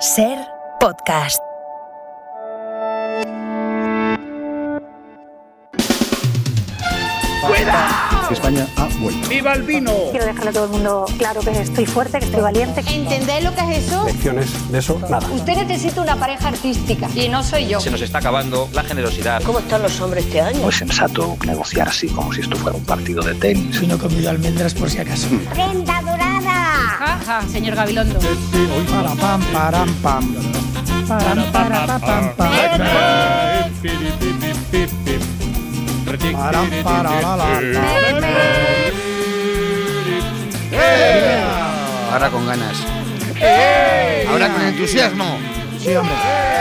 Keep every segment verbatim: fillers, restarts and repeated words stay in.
Ser Podcast. ¡Fuera! España ha vuelto. ¡Viva el vino! Quiero dejarle a todo el mundo claro que estoy fuerte, que estoy valiente. ¿Entendéis lo que es eso? Lecciones de eso, nada. Usted necesita una pareja artística y no soy yo. Se nos está acabando la generosidad. ¿Cómo están los hombres este año? No es sensato negociar así como si esto fuera un partido de tenis. Si no he comido almendras por si acaso. ¡Prenda dorada! Jaja, señor Gabilondo. Para pam, param, pam. Param, para, pa, pam, pam. Param, para, la, la, la. Ahora con ganas. Ahora con entusiasmo. Sí, hombre.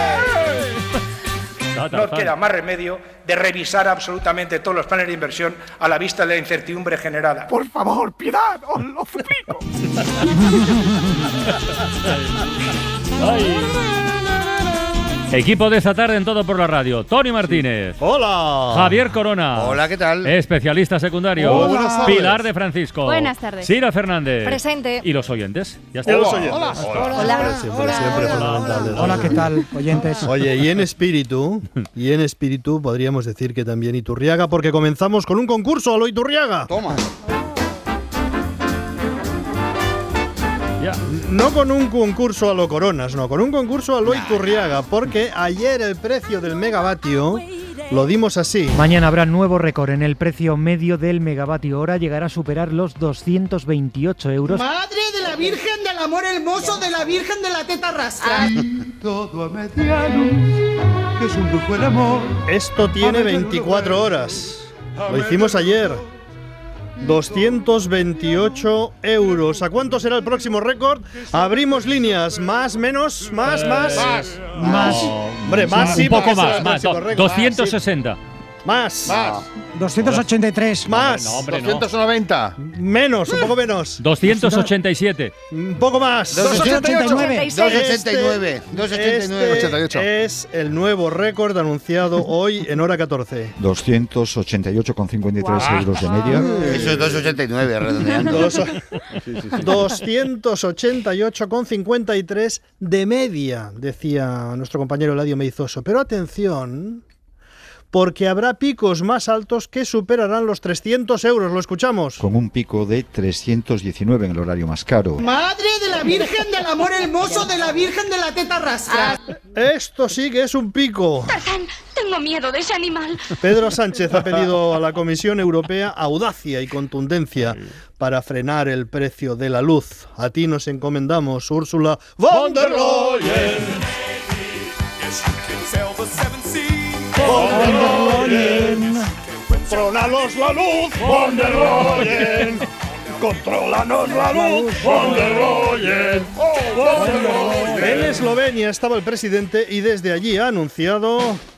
No queda más remedio de revisar absolutamente todos los planes de inversión a la vista de la incertidumbre generada. Por favor, piedad, os lo suplico. Equipo de esta tarde en Todo por la Radio. Tony Martínez. Hola. Javier Corona. Hola, ¿qué tal? Especialista secundario. Hola. Buenas tardes. Pilar de Francisco. Buenas tardes. Sira Fernández. Presente. Y los oyentes. Ya está. Hola. Hola. Hola. Siempre, siempre fundamentales. Hola, ¿qué tal, oyentes? Oye, y en espíritu, y en espíritu podríamos decir que también Iturriaga, porque comenzamos con un concurso a lo Iturriaga. Toma. Ya. No con un concurso a lo Coronas, no, con un concurso a lo Iturriaga, porque ayer el precio del megavatio lo dimos así. Mañana habrá nuevo récord en el precio medio del megavatio hora, llegará a superar los doscientos veintiocho euros. ¡Madre de la Virgen del Amor Hermoso, de la Virgen de la Teta Rastra! Todo a mediano, que es un brujo el amor. Esto tiene veinticuatro horas. Lo hicimos ayer. doscientos veintiocho euros. ¿A cuánto será el próximo récord? Abrimos líneas. Más, menos, más, más. Más. Más. Hombre, más sí. Un poco porque será más, el más. próximo no, récord. doscientos sesenta. Más. Más. doscientos ochenta y tres. Más. No, hombre, no. doscientos noventa. Menos, un poco menos. doscientos ochenta y siete. Un poco más. doscientos ochenta y nueve. doscientos ochenta y nueve. doscientos ochenta y nueve. Este ochenta y ocho. es el nuevo récord anunciado hoy en hora catorce. doscientos ochenta y ocho coma cincuenta y tres euros de media. Eso es doscientos ochenta y nueve, redondeando. Dos- doscientos ochenta y ocho coma cincuenta y tres de media, decía nuestro compañero Eladio Meizoso. Pero atención, porque habrá picos más altos que superarán los trescientos euros. ¿Lo escuchamos? Con un pico de trescientos diecinueve en el horario más caro. ¡Madre de la Virgen del Amor Hermoso, de la Virgen de la Teta Rastra! Esto sí que es un pico. Tarzán, tengo miedo de ese animal. Pedro Sánchez ha pedido a la Comisión Europea audacia y contundencia para frenar el precio de la luz. A ti nos encomendamos, Úrsula von der Leyen. Von der Leyen. Controlanos la luz, von der Leyen. Controlanos la luz, von der Leyen. Oh, von der Leyen. En Eslovenia estaba el presidente y desde allí ha anunciado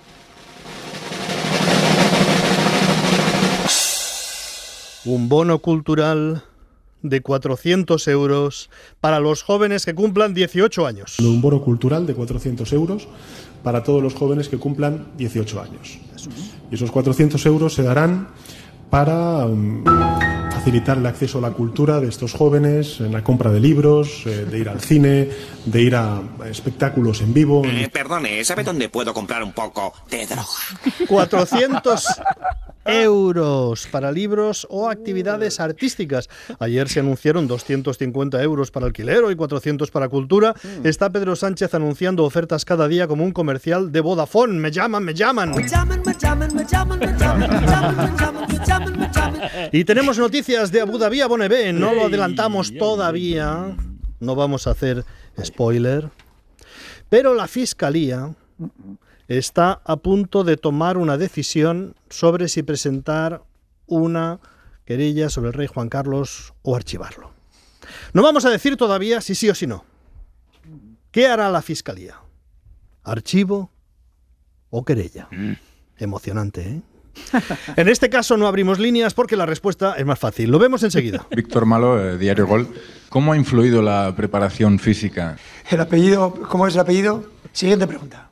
un bono cultural de cuatrocientos euros para los jóvenes que cumplan dieciocho años. Un bono cultural de cuatrocientos euros para todos los jóvenes que cumplan dieciocho años. Y esos cuatrocientos euros se darán para um, facilitar el acceso a la cultura de estos jóvenes, en la compra de libros, eh, de ir al cine, de ir a espectáculos en vivo. Eh, perdone, ¿sabe dónde puedo comprar un poco de droga? cuatrocientos euros para libros o actividades artísticas. Ayer se anunciaron doscientos cincuenta euros para alquiler, hoy cuatrocientos para cultura. Está Pedro Sánchez anunciando ofertas cada día como un comercial de Vodafone. Me llaman, me llaman. Me llaman, me llaman, me llaman, me llaman, me llaman, me llaman, me llaman, me llaman. Y tenemos noticias de Abu Dhabi a Bonebé. No lo adelantamos todavía. No vamos a hacer spoiler. Pero la Fiscalía está a punto de tomar una decisión sobre si presentar una querella sobre el rey Juan Carlos o archivarlo. No vamos a decir todavía si sí o si no. ¿Qué hará la Fiscalía? ¿Archivo o querella? Emocionante, ¿eh? En este caso no abrimos líneas porque la respuesta es más fácil. Lo vemos enseguida. Víctor Malo, eh, Diario Gol. ¿Cómo ha influido la preparación física? El apellido, ¿cómo es el apellido? Siguiente pregunta.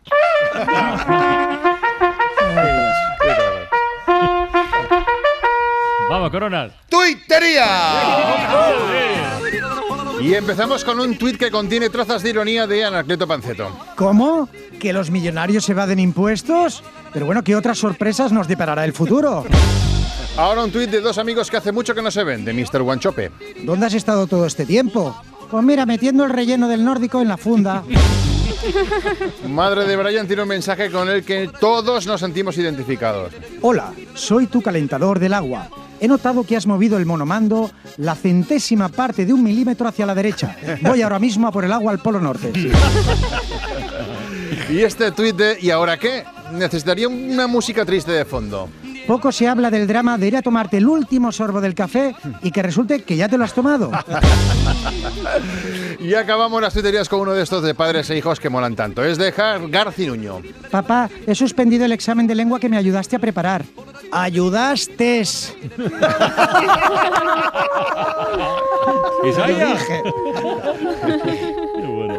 Vamos, Coronas. ¡Tuitería! Y empezamos con un tuit que contiene trazas de ironía de Anacleto Panceto. ¿Cómo? ¿Que los millonarios se evaden impuestos? Pero bueno, ¿qué otras sorpresas nos deparará el futuro? Ahora un tuit de dos amigos que hace mucho que no se ven, de mister Guanchope. ¿Dónde has estado todo este tiempo? Pues mira, metiendo el relleno del nórdico en la funda. Madre de Brian tiene un mensaje con el que todos nos sentimos identificados. Hola, soy tu calentador del agua. He notado que has movido el monomando la centésima parte de un milímetro hacia la derecha. Voy ahora mismo a por el agua al Polo Norte. Y este tuit de ¿y ahora qué? Necesitaría una música triste de fondo. Poco se habla del drama de ir a tomarte el último sorbo del café y que resulte que ya te lo has tomado. Y acabamos las tuiterías con uno de estos de padres e hijos que molan tanto. Es de Garcinuño. Papá, he suspendido el examen de lengua que me ayudaste a preparar. ¡Ayudaste! Esa Lo ya. dije. Qué bueno.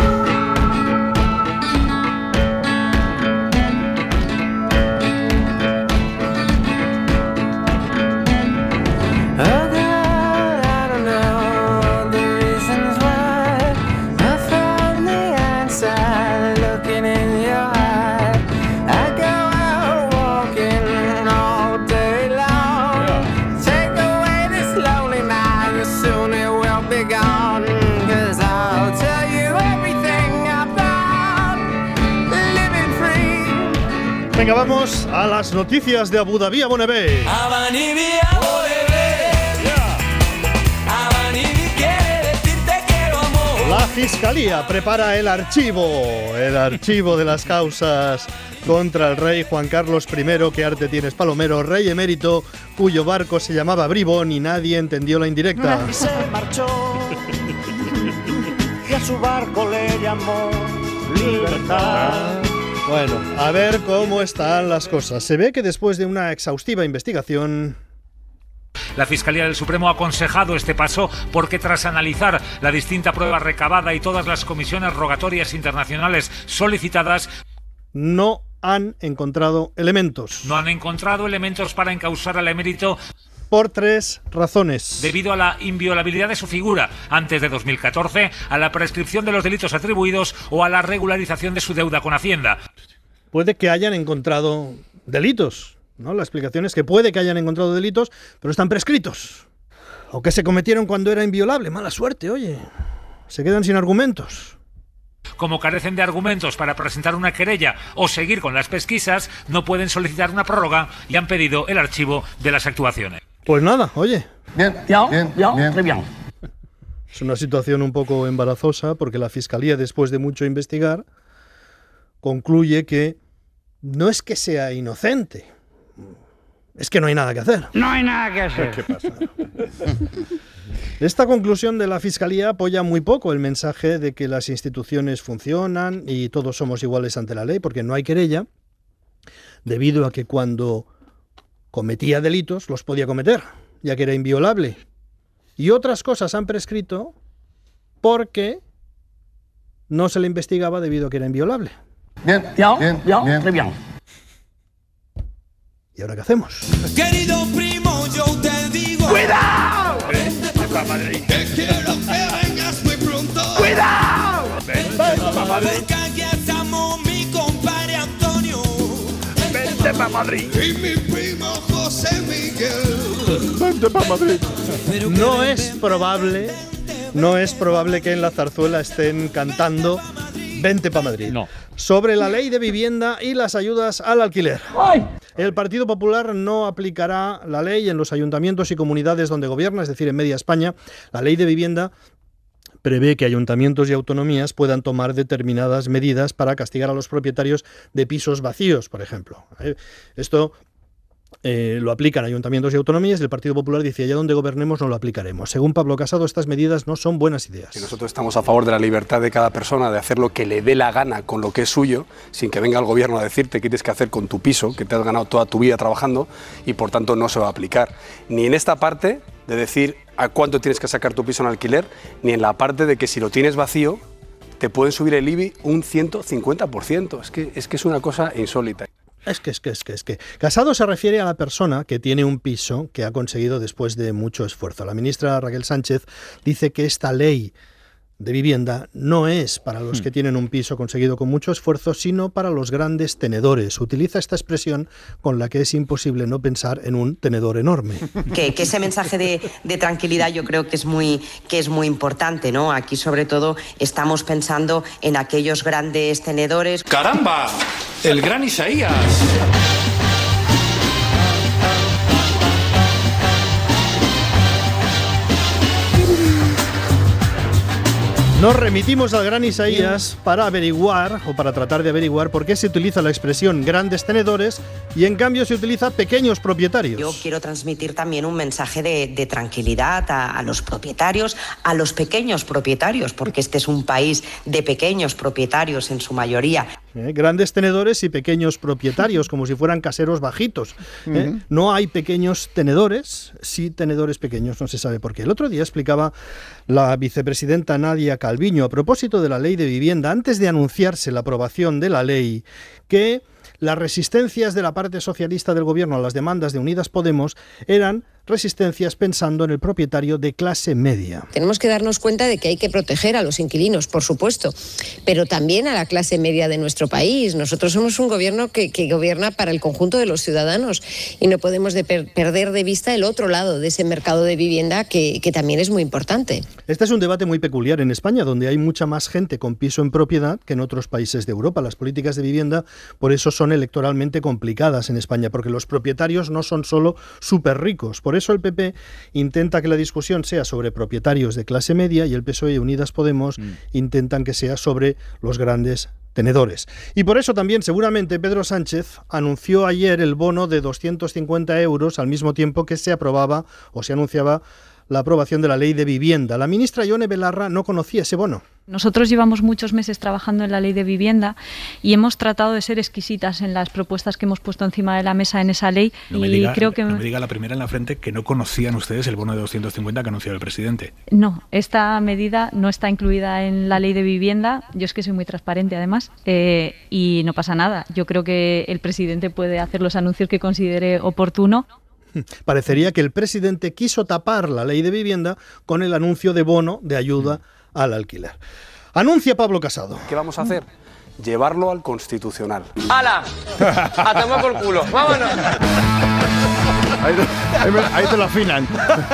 Venga, vamos a las noticias de Abu Dhabi, Abonebé. La Fiscalía prepara el archivo, el archivo de las causas contra el rey Juan Carlos primero, que arte tienes, Palomero, rey emérito, cuyo barco se llamaba Bribón y nadie entendió la indirecta. Se marchó y a su barco le llamó Libertad. Bueno, a ver cómo están las cosas. Se ve que después de una exhaustiva investigación... La Fiscalía del Supremo ha aconsejado este paso porque tras analizar la distinta prueba recabada y todas las comisiones rogatorias internacionales solicitadas, no han encontrado elementos. No han encontrado elementos para encausar al emérito por tres razones. Debido a la inviolabilidad de su figura antes de dos mil catorce, a la prescripción de los delitos atribuidos o a la regularización de su deuda con Hacienda. Puede que hayan encontrado delitos, ¿no? La explicación es que puede que hayan encontrado delitos, pero están prescritos. O que se cometieron cuando era inviolable. Mala suerte, oye. Se quedan sin argumentos. Como carecen de argumentos para presentar una querella o seguir con las pesquisas, no pueden solicitar una prórroga y han pedido el archivo de las actuaciones. Pues nada, oye. Bien, bien, bien, bien. Es una situación un poco embarazosa porque la Fiscalía, después de mucho investigar, concluye que no es que sea inocente, es que no hay nada que hacer. No hay nada que hacer. ¿Qué pasa? Esta conclusión de la Fiscalía apoya muy poco el mensaje de que las instituciones funcionan y todos somos iguales ante la ley, porque no hay querella, debido a que cuando cometía delitos los podía cometer, ya que era inviolable. Y otras cosas han prescrito porque no se le investigaba debido a que era inviolable. Bien, bien, bien, bien, bien. ¿Y ahora qué hacemos? Querido primo, yo te digo, ¡cuidado! Vente pa' Madrid. Que quiero que vengas muy pronto. ¡Cuidado! Vente pa' Madrid. Porque aquí estamos mi compadre Antonio. Vente pa' Madrid. Y mi primo José Miguel. Vente pa' Madrid. No es probable, no es probable que en la zarzuela estén cantando Vente pa' Madrid. No. Sobre la ley de vivienda y las ayudas al alquiler. ¡Ay! El Partido Popular no aplicará la ley en los ayuntamientos y comunidades donde gobierna, es decir, en media España. La ley de vivienda prevé que ayuntamientos y autonomías puedan tomar determinadas medidas para castigar a los propietarios de pisos vacíos, por ejemplo. Esto eh, lo aplican ayuntamientos y autonomías y el Partido Popular dice, allá donde gobernemos no lo aplicaremos. Según Pablo Casado, estas medidas no son buenas ideas. Y nosotros estamos a favor de la libertad de cada persona de hacer lo que le dé la gana con lo que es suyo, sin que venga el gobierno a decirte qué tienes que hacer con tu piso, que te has ganado toda tu vida trabajando y por tanto no se va a aplicar. Ni en esta parte de decir a cuánto tienes que sacar tu piso en alquiler, ni en la parte de que si lo tienes vacío te pueden subir el I B I un ciento cincuenta por ciento. Es que, es que es una cosa insólita. Es que, es que, es que, es que. Casado se refiere a la persona que tiene un piso que ha conseguido después de mucho esfuerzo. La ministra Raquel Sánchez dice que esta ley de vivienda no es para los que tienen un piso conseguido con mucho esfuerzo, sino para los grandes tenedores. Utiliza esta expresión con la que es imposible no pensar en un tenedor enorme. Que, que ese mensaje de, de tranquilidad yo creo que es muy, que es muy importante, ¿no? Aquí sobre todo estamos pensando en aquellos grandes tenedores. ¡Caramba! ¡El gran Isaías! Nos remitimos al gran Isaías para averiguar, o para tratar de averiguar, por qué se utiliza la expresión grandes tenedores y en cambio se utiliza pequeños propietarios. Yo quiero transmitir también un mensaje de, de tranquilidad a, a los propietarios, a los pequeños propietarios, porque este es un país de pequeños propietarios en su mayoría. ¿Eh? Grandes tenedores y pequeños propietarios, como si fueran caseros bajitos. ¿Eh? Uh-huh. No hay pequeños tenedores, sí tenedores pequeños, no se sabe por qué. El otro día explicaba la vicepresidenta Nadia Calviño, a propósito de la ley de vivienda, antes de anunciarse la aprobación de la ley, que las resistencias de la parte socialista del gobierno a las demandas de Unidas Podemos eran resistencias pensando en el propietario de clase media. Tenemos que darnos cuenta de que hay que proteger a los inquilinos, por supuesto, pero también a la clase media de nuestro país. Nosotros somos un gobierno que, que gobierna para el conjunto de los ciudadanos y no podemos de per- perder de vista el otro lado de ese mercado de vivienda que, que también es muy importante. Este es un debate muy peculiar en España, donde hay mucha más gente con piso en propiedad que en otros países de Europa. Las políticas de vivienda, por eso, son electoralmente complicadas en España, porque los propietarios no son solo súper ricos. Por eso el P P intenta que la discusión sea sobre propietarios de clase media y el P S O E y Unidas Podemos mm. intentan que sea sobre los grandes tenedores. Y por eso también seguramente Pedro Sánchez anunció ayer el bono de doscientos cincuenta euros al mismo tiempo que se aprobaba o se anunciaba la aprobación de la ley de vivienda. La ministra Ione Belarra no conocía ese bono. Nosotros llevamos muchos meses trabajando en la ley de vivienda y hemos tratado de ser exquisitas en las propuestas que hemos puesto encima de la mesa en esa ley. No me y diga, creo que no me diga la primera en la frente que no conocían ustedes el bono de doscientos cincuenta que anunció el presidente. No, esta medida no está incluida en la ley de vivienda. Yo es que soy muy transparente además eh, y no pasa nada. Yo creo que el presidente puede hacer los anuncios que considere oportuno. Parecería que el presidente quiso tapar la ley de vivienda con el anuncio de bono de ayuda al alquiler. Anuncia Pablo Casado. ¿Qué vamos a hacer? Llevarlo al Constitucional. ¡Hala! ¡A tomar por culo! ¡Vámonos! Ahí, ahí, ahí te lo afinan.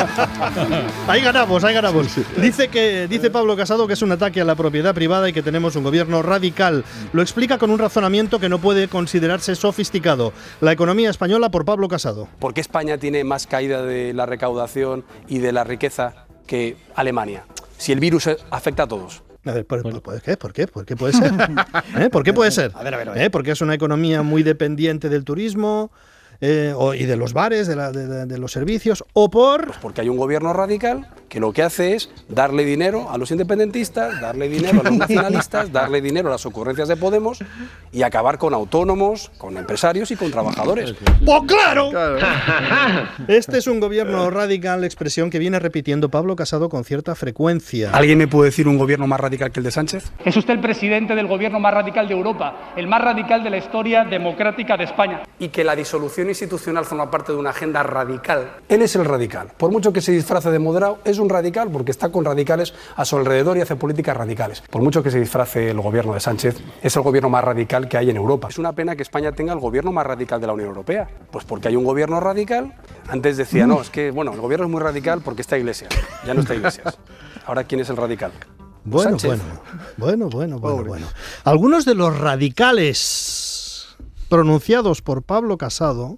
Ahí ganamos, ahí ganamos. Dice que dice Pablo Casado que es un ataque a la propiedad privada y que tenemos un gobierno radical. Lo explica con un razonamiento que no puede considerarse sofisticado. La economía española por Pablo Casado. ¿Por qué España tiene más caída de la recaudación y de la riqueza que Alemania? Si el virus afecta a todos. A ver, ¿por, por, por qué? ¿Por qué? ¿Por qué puede ser? ¿Eh? ¿Por qué puede ser? A ver, a ver, a ver. ¿Eh? Porque es una economía muy dependiente del turismo eh, o, y de los bares, de, la, de, de los servicios, o por... Pues porque hay un gobierno radical que lo que hace es darle dinero a los independentistas, darle dinero a los nacionalistas, darle dinero a las ocurrencias de Podemos y acabar con autónomos, con empresarios y con trabajadores. ¡Pues claro! claro! Este es un gobierno radical, expresión que viene repitiendo Pablo Casado con cierta frecuencia. ¿Alguien me puede decir un gobierno más radical que el de Sánchez? Es usted el presidente del gobierno más radical de Europa, el más radical de la historia democrática de España. Y que la disolución institucional forma parte de una agenda radical. Él es el radical. Por mucho que se disfrace de moderado, es un radical porque está con radicales a su alrededor y hace políticas radicales. Por mucho que se disfrace el gobierno de Sánchez, es el gobierno más radical que hay en Europa. Es una pena que España tenga el gobierno más radical de la Unión Europea. Pues porque hay un gobierno radical. Antes decía, no, es que bueno, el gobierno es muy radical porque está Iglesias. Ya no está Iglesias. Ahora, ¿quién es el radical? Bueno, bueno, bueno, bueno, bueno, bueno. Algunos de los radicales pronunciados por Pablo Casado,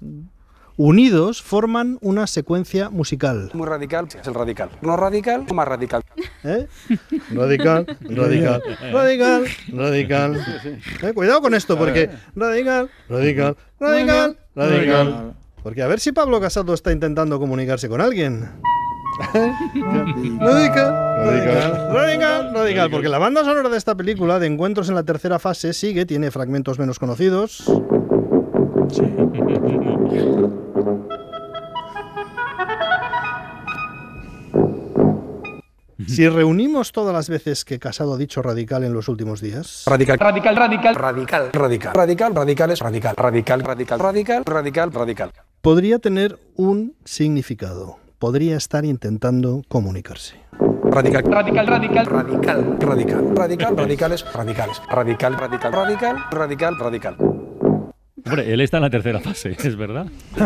unidos, forman una secuencia musical. Muy radical, es el radical. No radical, más radical. ¿Eh? Radical, radical, radical, radical. Eh, cuidado con esto, porque radical, radical, radical, radical. Porque a ver si Pablo Casado está intentando comunicarse con alguien. Radical, radical, radical, radical. Porque la banda sonora de esta película, de Encuentros en la tercera fase, sigue, tiene fragmentos menos conocidos. Sí. Si reunimos todas las veces que Casado ha dicho radical en los últimos días... Radical. Radical, radical. Radical. Radical. Radical. Radicales. Radical. Radical. Radical. Radical. Radical. Radical. Podría tener un significado. Podría estar intentando comunicarse. Radical. Radical, radical. Radical. Radical. Radical. Radicales. Radicales. Radical. Radical. Radical. Radical. Radical. Hombre, él está en la tercera fase, es verdad.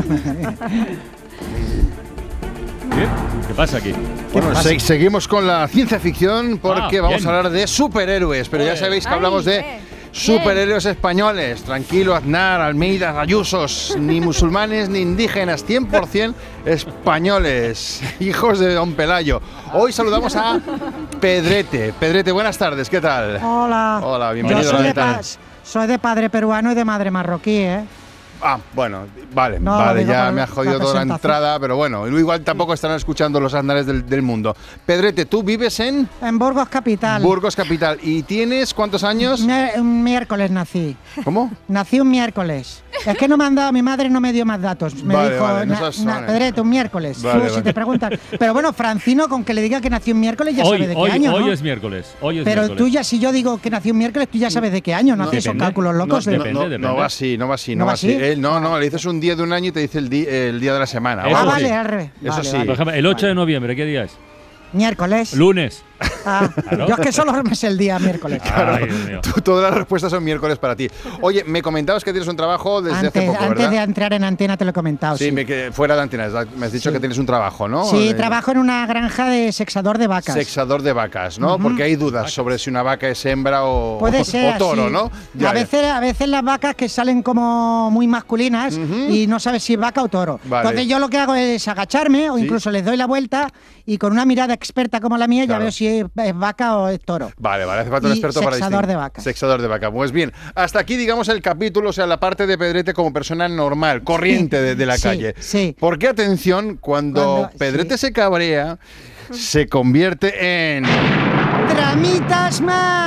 ¿Qué? ¿Qué pasa aquí? Bueno, se seguimos con la ciencia ficción porque Ah, vamos bien. a hablar de superhéroes, pero ya Joder. sabéis que Ay, hablamos de bien. superhéroes españoles. Tranquilo, Aznar, Almeida, Ayusos, ni musulmanes ni indígenas, cien por ciento españoles, hijos de Don Pelayo. Hoy saludamos a Pedrete. Pedrete, buenas tardes, ¿qué tal? Hola. Hola, bienvenido Yo a la soy de, ventana. pa- soy de padre peruano y de madre marroquí, ¿eh? Ah, bueno, vale, No, vale, digo ya por me ha la jodido toda la presentación. entrada, pero bueno, igual tampoco estarán escuchando los andares del, del mundo. Pedrete, tú vives en En Burgos Capital. Burgos Capital y tienes ¿cuántos años? Mi- Un miércoles nací. ¿Cómo? Nací un miércoles. Es que no me han dado, mi madre no me dio más datos. Me Vale, dijo, vale, no "Na- seas na- sones". Pedrete, un miércoles. Vale, Tú, si vale. te preguntan. Pero bueno, Francino, con que le diga que nació un miércoles, ya Hoy, sabe de qué hoy, año, hoy ¿no? es miércoles. Hoy es Pero miércoles. tú ya, si yo digo que nació un miércoles, tú ya sabes de qué año. No, haces esos Depende. cálculos locos. No, de- no, no, depende. no va así, no va así, no, ¿No va va así. así? Él, no, no, le dices un día de un año y te dice el, di- el día de la semana. o Eso Ah, algo vale, así. al revés. Eso Vale, sí. vale. Por ejemplo, el ocho de noviembre, ¿qué día es? Miércoles. Lunes. Ah, Claro. Yo es que solo me sé el día miércoles. Ay, Dios mío. Tú- todas las respuestas son miércoles para ti. Oye, me comentabas que tienes un trabajo desde Antes, hace poco, antes ¿verdad? de entrar en antena te lo he comentado. Sí, Sí, me que fuera de antenas. Me has dicho Sí. que tienes un trabajo, ¿no? Sí, Eh, trabajo en una granja de sexador de vacas. Sexador de vacas, ¿no? Ujú. Porque hay dudas sobre si una vaca es hembra o, Puede ser o toro, así. ¿no? Ya, a, ya. veces, a veces las vacas que salen como muy masculinas y no sabes si es vaca o toro. Vale. Entonces yo lo que hago es agacharme o Sí. incluso les doy la vuelta y con una mirada experta como la mía Claro. ya veo si es, es vaca o es toro. Vale, vale, hace falta un Y experto para sexador distinguir. de vacas. Sexador de vaca. Pues bien, hasta aquí, digamos, el capítulo, o sea, la parte de Pedrete como persona normal, corriente de, de la sí, calle. sí. Porque, atención, cuando, Cuando- Pedrete se cabrea, se convierte en... ¡Dramitas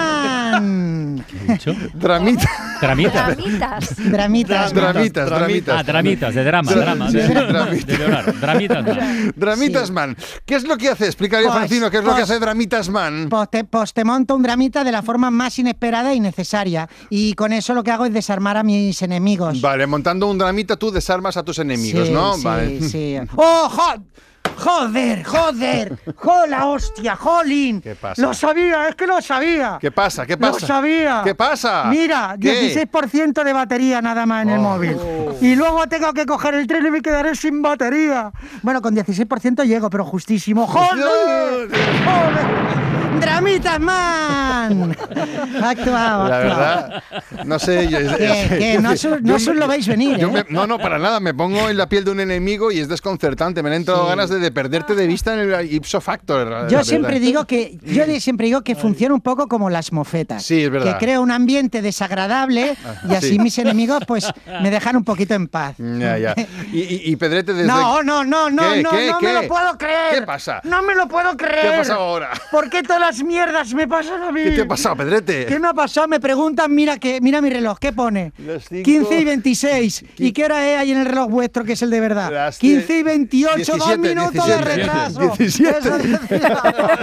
Man! Dramita. ¿Tramita? Dramitas. Dramitas. Man. Dramitas, dramitas. Ah, dramitas, de drama, Dra- drama. sí, De, dramitas. de llorar. Dramitas, no. Dramitas Man. ¿Qué es lo que hace? Explícale a Pues, Francino qué es lo que pues, hace Dramitas Man. Pues te, pues te monto un dramita de la forma más inesperada y necesaria. Y con eso lo que hago es desarmar a mis enemigos. Vale, montando un dramita tú desarmas a tus enemigos, Sí, ¿no? sí, Vale. sí. ¡Oh, jo- joder, joder! ¡Jola, hostia, jolín! ¿Qué pasa? Lo sabía, es que lo sabía. ¿Qué pasa? ¿Qué pasa? Lo sabía. ¿Qué pasa? Mira, ¿Qué? dieciséis por ciento de batería nada más en el Oh. móvil. Y luego tengo que coger el tren y me quedaré sin batería. Bueno, con dieciséis por ciento llego, pero justísimo. ¡Joder! ¡Joder! ¡Dramitas Man! Ha actuado, ha La actuado. verdad, no sé. yo- Que- que no os- no os lo veis venir, yo ¿eh? me- no, no, para nada. Me pongo en la piel de un enemigo y es desconcertante. Me han entrado Sí. ganas de, de perderte de vista en el ipso factor. la Yo verdad. siempre digo que yo de- siempre digo que funciona un poco como las mofetas. Sí, es verdad. Que crea un ambiente desagradable y así sí. mis enemigos pues me dejan un poquito en paz. Ya, ya. Y, y- y Pedrete desde... No, no, no, no, ¿Qué, no, qué, no qué? me lo puedo creer. ¿Qué pasa? No me lo puedo creer. ¿Qué ha pasado ahora? ¿Por qué todas las mierdas me pasan a mí? ¿Qué te ha pasado, Pedrete? ¿Qué me ha pasado? Me preguntan, mira que mira mi reloj, ¿qué pone? Las cinco- quince y veintiséis. ¿Y qué hora es ahí en el reloj vuestro que es el de verdad? Las quince y veintiocho, dos diecisiete, minutos de diecisiete, retraso. diecisiete. Eso decía.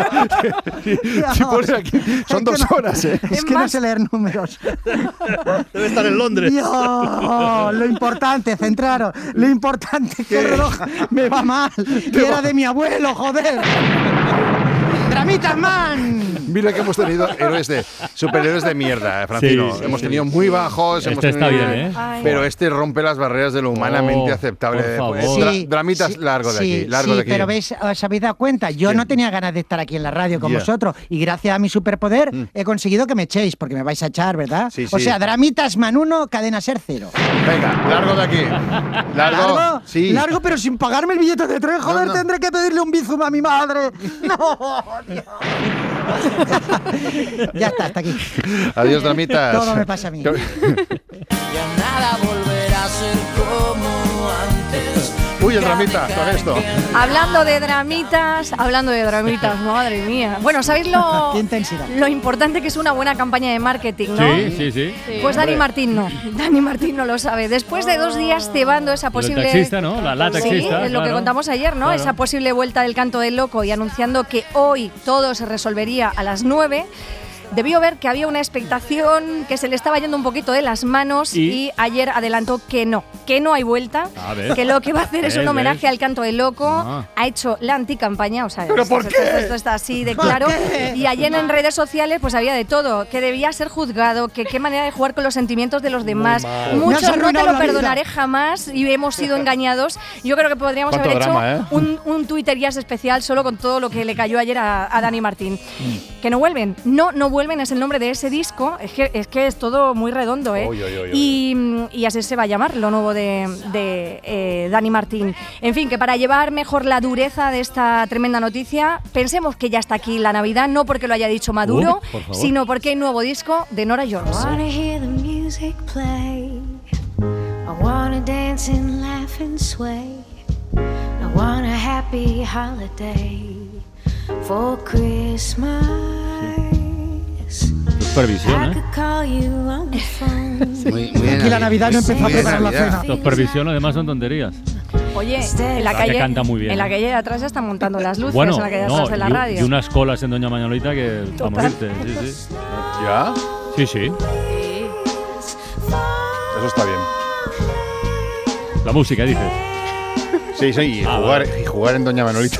Si pones aquí, son Es que dos no- horas, ¿eh? Es que no sé leer números. Debe estar en Londres. Dios, lo importante, centraros. Lo importante es que el reloj me va mal. Y era de mi abuelo, joder. ¡Dramitas Man! Mira que hemos tenido héroes de superhéroes de mierda, eh, Francino. Sí, sí, hemos sí. tenido muy bajos. Este hemos está tenido- bien, ¿eh? Ay. Pero este rompe las barreras de lo humanamente Oh, aceptable. por favor. Eh, dra- Sí, dramitas sí, largo de sí, aquí, largo sí, de aquí. pero veis, os habéis dado cuenta, yo Sí. no tenía ganas de estar aquí en la radio con Ya. vosotros y gracias a mi superpoder he conseguido que me echéis, porque me vais a echar, ¿verdad? Sí, O sí. sea, Dramitas Man uno, cadena ser cero. Venga, largo de aquí. Largo. ¿Largo? Sí. Largo, pero sin pagarme el billete de tren, joder, no. tendré que pedirle un bizum a mi madre. No, Dios. Ya está, hasta aquí. Adiós, dramitas. Todo me pasa a mí. Ya nada volverá a ser como antes. Uy, el dramita con esto. Hablando de dramitas, hablando de dramitas, madre mía. Bueno, ¿sabéis lo, Qué intensidad. lo importante que es una buena campaña de marketing, no? Sí, sí, sí. Pues Dani Martín no. Dani Martín no lo sabe. Después de dos días cebando esa Pero el posible. taxista, ¿no? La, la taxista. Sí, es lo que claro. contamos ayer, ¿no? Claro. Esa posible vuelta del canto del loco y anunciando que hoy todo se resolvería a las nueve. Debió ver que había una expectación que se le estaba yendo un poquito de las manos y, ¿Y? ayer adelantó que no, que no hay vuelta, A ver. que lo que va a hacer es un ¿Ves, homenaje ves? al canto del loco, Ah. ha hecho la anticampaña, o sea, ¿Pero esto, por esto- qué? esto está así de ¿Por claro. qué? Y ayer en redes sociales pues había de todo, que debía ser juzgado, que qué manera de jugar con los sentimientos de los demás. mal. Muchos Nos ha no te arruinado lo la vida. perdonaré jamás y hemos sido engañados. Yo creo que podríamos Cuánto haber drama, hecho ¿eh? un, un Twitter Jazz especial solo con todo lo que le cayó ayer a, a Dani Martín. Mm. Que no vuelven. No, no vuelven es el nombre de ese disco. Es que es, que es todo muy redondo, ¿eh? Uy, uy, uy, uy. Y, y así se va a llamar lo nuevo de, de eh, Dani Martín. En fin, que para llevar mejor la dureza de esta tremenda noticia, pensemos que ya está aquí la Navidad, no porque lo haya dicho Maduro, Uh, por favor. sino porque hay nuevo disco de Nora Jones. wanna hear the music play. I wanna dance and laugh and sway. I want a happy holiday for Christmas. Supervisión, I ¿eh? could call you on the phone. Muy, muy Aquí la Navidad no empezó a preparar la cena. Supervisión, además, son tonterías. Oye, en la Que calle, canta muy bien, en la ¿eh? calle de atrás ya están montando las luces, Bueno, en la calle de no, atrás de la y, radio. y unas colas en Doña Manuelita que para Total. morirte. Sí, sí. ¿Ya? Sí, sí. Eso está bien. La música, dices. Sí, sí, y Ah, jugar, vale. y jugar en Doña Manolita.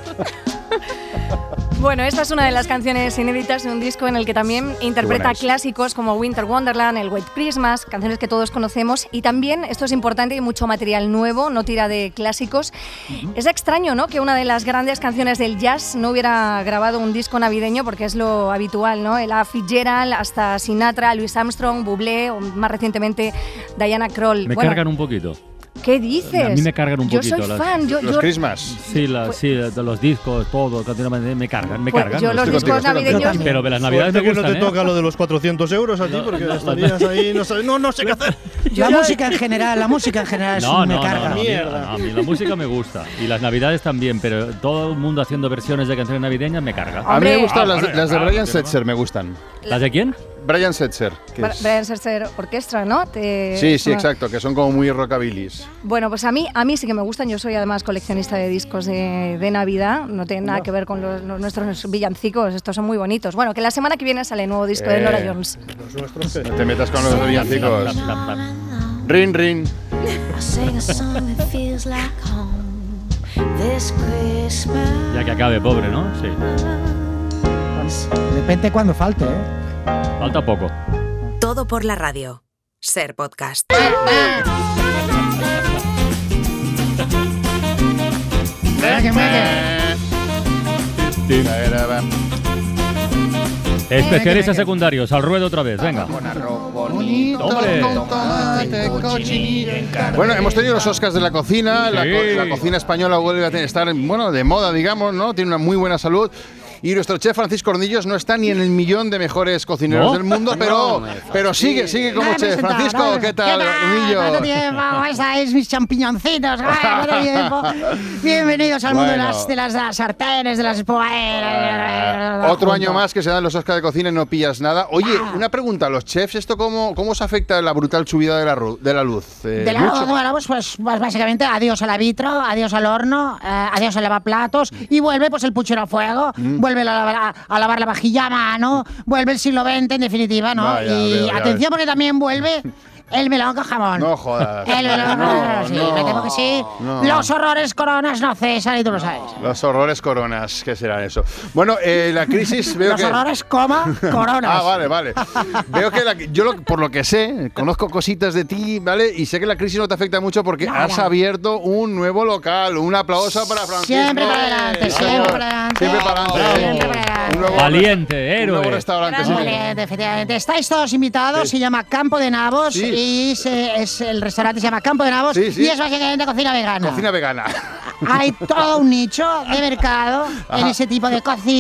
Bueno, esta es una de las canciones inéditas de un disco en el que también interpreta buena es. clásicos como Winter Wonderland, el White Christmas, canciones que todos conocemos. Y también, esto es importante, hay mucho material nuevo, no tira de clásicos. Es extraño, ¿no?, que una de las grandes canciones del jazz no hubiera grabado un disco navideño, porque es lo habitual, ¿no? Ella Fitzgerald, hasta Sinatra, Louis Armstrong, Bublé, o más recientemente Diana Krall. Me Bueno, cargan un poquito. ¿qué dices? A mí me cargan un yo poquito. soy las- fan. Yo, Los yo- Christmas. Sí, la, sí, de los discos, todo, continuamente me cargan, me Pues cargan. yo los Estoy discos contigo, estoy contigo. navideños- Pero de las navidades me Suerte que gustan, no te ¿eh? toca lo de los cuatrocientos euros a ti, No, porque no, estarías ahí, no sabes, no, no sé qué hacer. La música en general, la música en general es No, un me no, no, carga. no, a mí- a mí la música me gusta y las navidades también, pero todo el mundo haciendo versiones de canciones navideñas me carga. A mí me gustan Ah, las, vale, las de claro, Brian que no. Setzer, me gustan. ¿Las de quién? Brian Setzer. que Bra- es- Brian Setzer Orquestra, ¿no? Te- Sí, sí, bueno, exacto, que son como muy rockabilis. Bueno, pues a mí, a mí sí que me gustan. Yo soy además coleccionista de discos de, de Navidad. No tiene nada que ver con los, los- nuestros villancicos. Estos son muy bonitos. Bueno, que la semana que viene sale el nuevo disco de Eh. Nora Jones. Los nuestros que- No te metas con los villancicos. Rin, rin. I sing a song that feels like home this Christmas. Ya que acabe, pobre, ¿no? Sí. Depende cuando falte, ¿eh? Falta poco. Todo por la radio. Ser podcast. Especialistas secundarios, al ruedo otra vez, venga. Hombre. Bueno, hemos tenido los Oscars de la cocina. La, Sí. co- la cocina española vuelve a tener- estar, bueno, de moda, digamos, ¿no? Tiene una muy buena salud. Y nuestro chef Francisco Hornillos no está ni en el millón de mejores cocineros ¿No? del mundo, pero, pero sigue, sigue como chef. Francisco, ¿qué tal, ¿Cuánto Hornillos? tiempo? ¿Cómo estáis, mis champiñoncitos? ¡Ay, cuánto tiempo! Bienvenidos al mundo de Bueno. las, de las, de las sartenes, de las espuelas. Otro año más que se dan los Oscars de cocina y no pillas nada. Oye, una pregunta, ¿a los chefs esto cómo, cómo os afecta la brutal subida de la, ru- de la luz? Eh, De la, ¿mucho? bueno, pues, pues, pues básicamente adiós al vitro, adiós al horno, eh, adiós al lavaplatos y vuelve pues el puchero a fuego, Mm. vuelve la- la- a lavar la vajilla a mano, vuelve el siglo veinte en definitiva, ¿no? Vaya, y veo, ya atención ves. porque también vuelve el melón con jamón. No jodas. El melón con No, jamón, sí, no, me temo que sí. no. Los horrores coronas no cesan y tú lo sabes. Los horrores coronas, ¿qué será eso? Bueno, eh, la crisis veo Los que... horrores, coma, coronas. Ah, vale, vale. Veo que la- yo, lo- por lo que sé, conozco cositas de ti, ¿vale? Y sé que la crisis no te afecta mucho porque Nada. has abierto un nuevo local. Un aplauso para Francisco. Siempre para adelante, Sí, siempre señor. para adelante. Siempre para adelante. Siempre para adelante. Un nuevo- Valiente, un nuevo héroe. restaurante. sí. Valiente, efectivamente. Estáis todos invitados, se llama Campo de Nabos Sí. y se- es, el restaurante se llama Campo de Nabos Sí, sí. y es básicamente cocina vegana. Cocina vegana. Hay todo un nicho de mercado en Ajá. ese tipo de cocina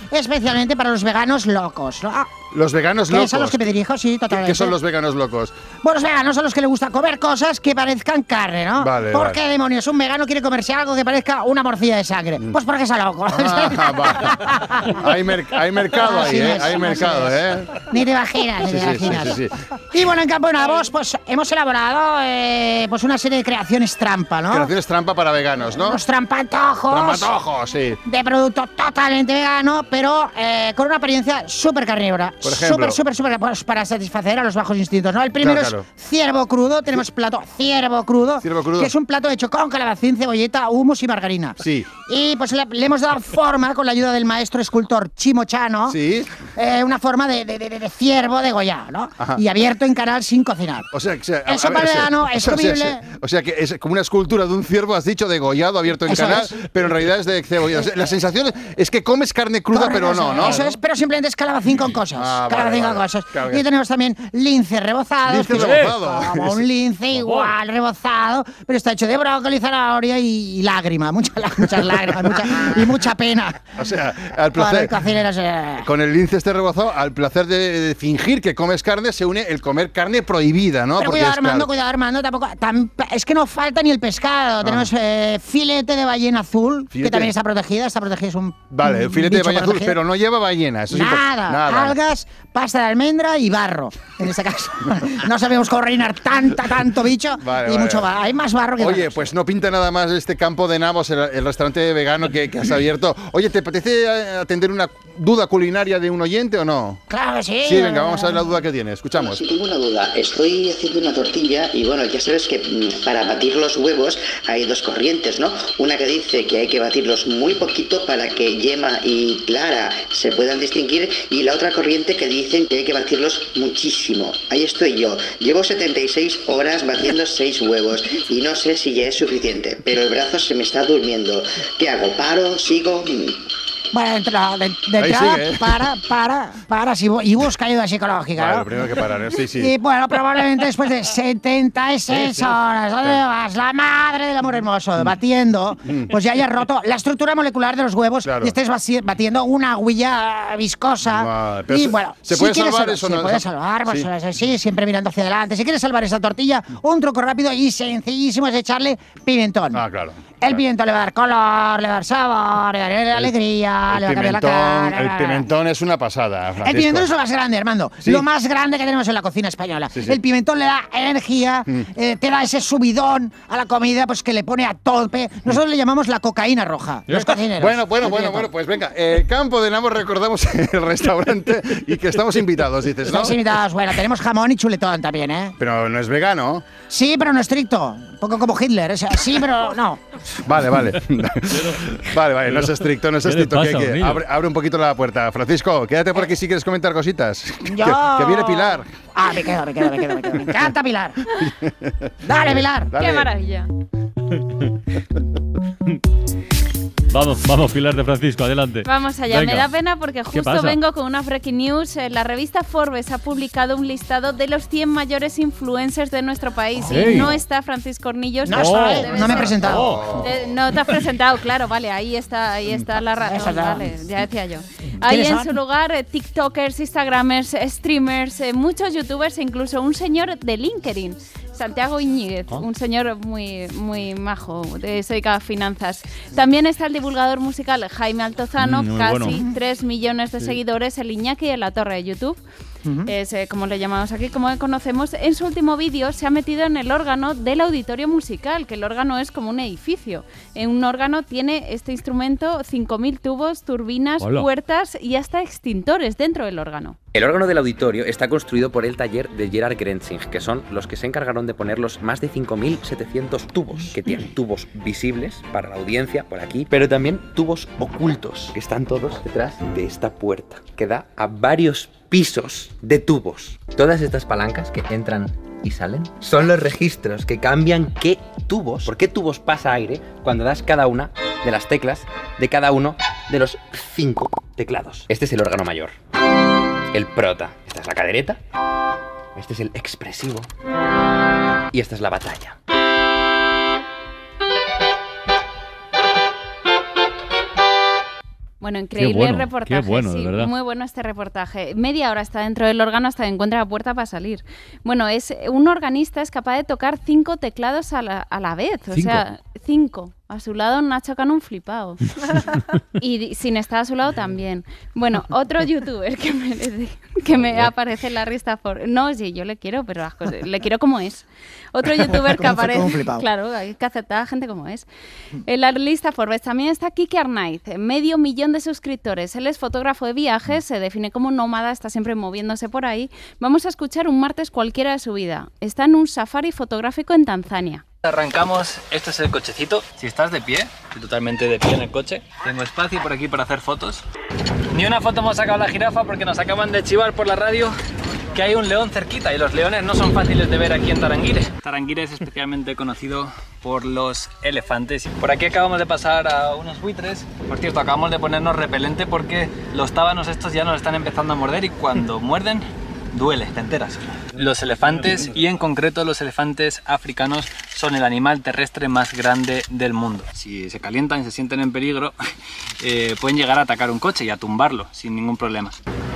especialmente para los veganos locos, ¿no? Los veganos ¿Qué locos. es a los que me dirijo? Sí, ¿Qué, totalmente. qué son los veganos locos? Bueno, los veganos son los que les gusta comer cosas que parezcan carne, ¿no? Vale, ¿Por vale. qué demonios un vegano quiere comerse algo que parezca una morcilla de sangre? Pues porque es loco. Ah, vale. hay, mer- hay mercado ahí, Así ¿eh? es, Hay así mercado, es. ¿eh? Ni te imaginas, ni Sí, te sí, sí, imaginas. sí, sí. Y bueno, en Campo de Nabos, pues hemos elaborado eh, pues una serie de creaciones trampa, ¿no? Creaciones trampa para veganos, ¿no? Unos trampantojos. Trampantojos, sí. De producto totalmente vegano, pero eh, con una apariencia súper carnívora. Por ejemplo. Súper, súper, súper, pues para satisfacer a los bajos instintos, ¿no? El primero Claro, claro. es ciervo crudo. Tenemos plato ciervo crudo, Ciervo crudo. que es un plato hecho con calabacín, cebolleta, hummus y margarina. Sí. Y pues le, le hemos dado forma con la ayuda del maestro escultor Chimo Chano. Sí. Eh, una forma de, de, de, de ciervo degollado, ¿no? Ajá. Y abierto en canal sin cocinar. O sea, que sea- a- Eso a ver, para el o sea, vegano es o sea, comible. O sea, o sea, que es como una escultura de un ciervo, has dicho, degollado, abierto en Eso canal, es. pero en realidad es de cebolla. O sea, la sensación es que comes carne cruda, Correcto, pero no, ¿no? Eso es, pero simplemente es calabacín con cosas. Ah, vale, calabacín vale. con cosas. Claro que- Y tenemos también lince rebozado. Lince que es rebozado. Como un lince igual rebozado, pero está hecho de brócoli, zanahoria y, y lágrima. Mucha, muchas lágrimas mucha, y mucha pena. O sea, al Para el placer. cocinero se- Con el lince este rebozado, al placer de, de fingir que comes carne, se une el comer carne prohibida, ¿no? Pero Porque cuidado, es Armando, claro. cuidado, Armando, tampoco. tam- es que no falta ni el pescado. Tenemos eh, filete de ballena azul, que Filete. también está protegida. Está protegida, es un. Vale, el un filete de bicho ballena azul, protegido. pero no lleva ballena. Eso es impor- Nada, Nada. algas, pasta de almendra y barro, en este caso. No sabemos cómo reinar tanta, tanto bicho Vale, y vale, mucho vale. barro. Hay más barro que Oye, barro. pues no pinta nada más este Campo de Nabos, el, el restaurante vegano que, que has abierto. Oye, ¿te apetece eh, atender una duda culinaria de un oyente o no? Claro que sí. Sí, venga, vamos a ver la duda que tiene. Escuchamos. Sí, tengo una duda. Estoy haciendo una tortilla y bueno, ya sabes que mm, para batir los huevos hay dos corrientes, ¿no? Una que dice que hay que batirlos muy poquito para que yema y clara se puedan distinguir y la otra corriente que dicen que hay que batirlos muchísimo. Ahí estoy yo. Llevo setenta y seis horas batiendo seis huevos y no sé si ya es suficiente, pero el brazo se me está durmiendo. ¿Qué hago? ¿Paro? ¿Sigo? Mm. Bueno, de entrada, de, de Ahí entrada, sigue, ¿eh? para, para, para si bu- y busca ayuda psicológica, Vale, ¿no? lo primero que parar, ¿eh? Sí, sí. Y bueno, probablemente después de setenta y seis Sí, sí. horas, ¿dónde vas? La madre del amor hermoso, batiendo, pues ya hayas roto la estructura molecular de los huevos Claro. y estés vasi- batiendo una agüilla viscosa. Vale, pero y se- bueno, ¿se si puede quieres salvar salvar- eso, Se no? puede salvar, pues Sí. sí. sí, siempre mirando hacia adelante. Si quieres salvar esa tortilla, un truco rápido y sencillísimo es echarle pimentón. Ah, claro. El pimentón le va a dar color, le va a dar sabor, le va a dar alegría, El le va a cambiar la pimentón, cara. el pimentón es una pasada, El Francisco. pimentón es lo más grande, Armando. Sí. Lo más grande que tenemos en la cocina española. Sí, sí. El pimentón le da energía, Mm. eh, te da ese subidón a la comida, pues que le pone a tope. Nosotros le llamamos la cocaína roja, los cocineros. Bueno, bueno, El bueno, pimentón. bueno, pues venga, el Campo de Nabos recordamos el restaurante y que estamos invitados, dices, ¿no? Estáis invitados. Bueno, tenemos jamón y chuletón también, ¿eh? Pero no es vegano. Sí, pero no estricto. Un poco como Hitler. O sea, sí, pero no. Vale, vale. Vale, vale, no es estricto, no es ¿Qué le estricto. que- pasa, que Emilio? abre, abre un poquito la puerta. Francisco, quédate por aquí si quieres comentar cositas. Que, Yo... que viene Pilar. Ah, me quedo, me quedo, me quedo, me quedo. Me encanta Pilar. Dale, Pilar. Dale. ¡Qué maravilla! Vamos, vamos, Pilar de Francisco, adelante. Vamos allá, Venga. me da pena porque ¿Qué justo pasa? vengo con una breaking news. Eh, La revista Forbes ha publicado un listado de los cien mayores influencers de nuestro país. ¡Ey! Y no está Francisco Hornillos. No que estoy, debe no me he ser- presentado. Oh. Eh, no te has presentado, claro, vale, ahí está, ahí está la Eso razón, ya. vale, ya decía yo. Ahí ¿Quiénes en son? su lugar, eh, TikTokers, Instagramers, eh, streamers, eh, muchos youtubers e incluso un señor de LinkedIn, Santiago Iñiguez, Ah. un señor muy, muy majo, de Soica Finanzas. También está el divulgador musical Jaime Altozano, Mm, muy casi bueno. tres millones de Sí. seguidores, el Iñaki de la Torre de YouTube. Es eh, como le llamamos aquí, como le conocemos. En su último vídeo se ha metido en el órgano del auditorio musical, que el órgano es como un edificio. En un órgano tiene este instrumento cinco mil tubos, turbinas, Hola. puertas y hasta extintores dentro del órgano. El órgano del auditorio está construido por el taller de Gerard Grenzing, que son los que se encargaron de poner los más de cinco mil setecientos tubos, que tienen tubos visibles para la audiencia, por aquí, pero también tubos ocultos, que están todos detrás de esta puerta, que da a varios pisos de tubos. Todas estas palancas que entran y salen son los registros que cambian qué tubos, por qué tubos pasa aire cuando das cada una de las teclas de cada uno de los cinco teclados. Este es el órgano mayor. El prota. Esta es la cadereta. Este es el expresivo. Y esta es la batalla. Bueno, increíble Qué bueno, reportaje. qué bueno, sí, de verdad. Muy bueno este reportaje. Media hora está dentro del órgano hasta que encuentra la puerta para salir. Bueno, es un organista es capaz de tocar cinco teclados a la, a la vez. O ¿Cinco? sea, cinco. A su lado Nacho Cano un flipado. Y sin estar a su lado también. Bueno, otro youtuber que me, que me aparece en la lista for... No, sí, yo le quiero, pero las cosas, le quiero como es. Otro youtuber que aparece... Claro, hay que aceptar a gente como es. En la lista Forbes también está Kike Arnaiz, medio millón de suscriptores. Él es fotógrafo de viajes, se define como nómada, está siempre moviéndose por ahí. Vamos a escuchar un martes cualquiera de su vida. Está en un safari fotográfico en Tanzania. Arrancamos, esto es el cochecito. Si estás de pie, estoy totalmente de pie en el coche. Tengo espacio por aquí para hacer fotos. Ni una foto hemos sacado la jirafa porque nos acaban de chivar por la radio que hay un león cerquita y los leones no son fáciles de ver aquí en Taranguire. Taranguire es especialmente conocido por los elefantes. Por aquí acabamos de pasar a unos buitres. Por cierto, acabamos de ponernos repelente porque los tábanos estos ya nos están empezando a morder y cuando muerden duele, te enteras. Los elefantes, y en concreto los elefantes africanos, son el animal terrestre más grande del mundo. Si se calientan y se sienten en peligro, eh, pueden llegar a atacar un coche y a tumbarlo sin ningún problema.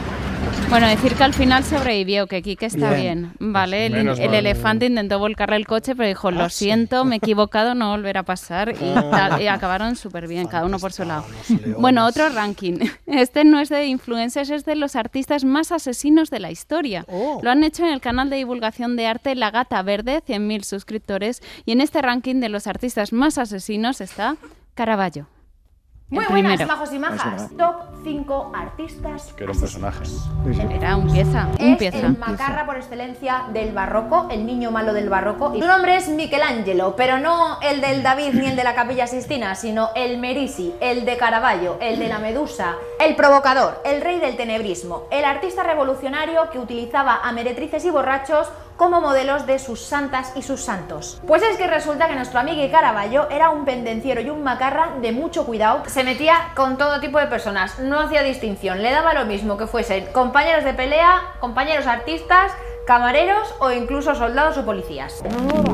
Bueno, decir que al final sobrevivió, que Kike está Bien. bien, ¿vale? El, Menos el mal. elefante intentó volcarle el coche, pero dijo, lo Ah, sí. siento, me he equivocado, no volverá a pasar. Y, tal, y acabaron súper bien, cada uno por su lado. Bueno, otro ranking. Este no es de influencers, es de los artistas más asesinos de la historia. Lo han hecho en el canal de divulgación de arte La Gata Verde, cien mil suscriptores. Y en este ranking de los artistas más asesinos está Caravaggio. Muy el buenas, primero. majos y majas. Top cinco artistas. Que era un personaje. Era un pieza, un Es pieza. el macarra por excelencia del barroco, el niño malo del barroco. Y su nombre es Michelangelo, pero no el del David ni el de la Capilla Sistina, sino el Merisi, el de Caravaggio, el de la Medusa, el provocador, el rey del tenebrismo, el artista revolucionario que utilizaba a meretrices y borrachos como modelos de sus santas y sus santos. Pues es que resulta que nuestro amigo Caravaggio era un pendenciero y un macarra de mucho cuidado. Se metía con todo tipo de personas, no hacía distinción, le daba lo mismo que fuesen compañeros de pelea, compañeros artistas, camareros o incluso soldados o policías.